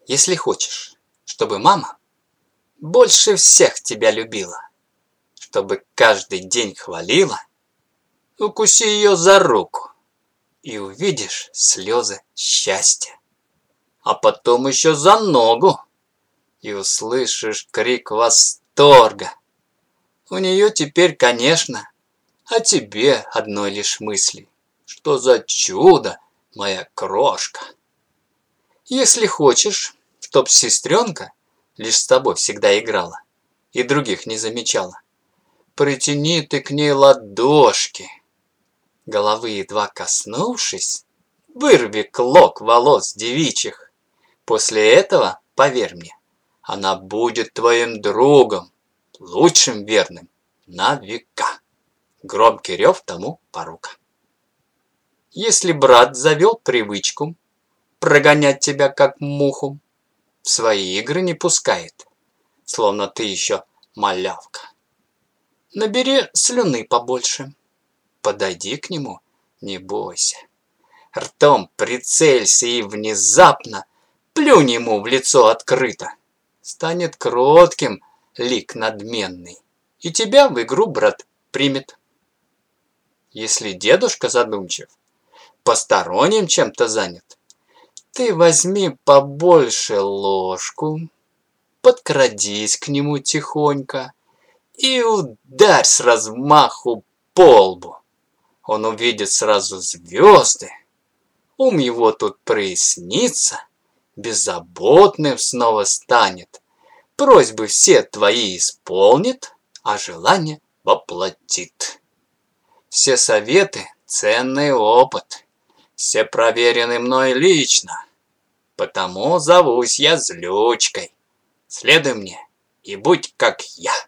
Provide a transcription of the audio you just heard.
Если хочешь, чтобы мама больше всех тебя любила, чтобы каждый день хвалила, укуси ее за руку и увидишь слезы счастья. А потом еще за ногу и услышишь крик восторга. У нее теперь, конечно, о тебе одной лишь мысли. Что за чудо, моя крошка! Если хочешь, чтоб сестренка лишь с тобой всегда играла и других не замечала, протяни ты к ней ладошки. Головы едва коснувшись, вырви клок волос девичьих. После этого, поверь мне, она будет твоим другом, лучшим верным на века. Громкий рев тому порука. Если брат завел привычку прогонять тебя как муху, в свои игры не пускает, словно ты еще малявка. Набери слюны побольше, подойди к нему, не бойся. Ртом прицелься и внезапно плюнь ему в лицо открыто. Станет кротким лик надменный, и тебя в игру брат примет. Если дедушка задумчив, посторонним чем-то занят, ты возьми побольше ложку, подкрадись к нему тихонько и ударь с размаху по лбу. Он увидит сразу звезды, ум его тут прояснится, беззаботным снова станет, просьбы все твои исполнит, а желание воплотит. Все советы – ценный опыт, все проверены мной лично, потому зовусь я злючкой. Следуй мне и будь как я.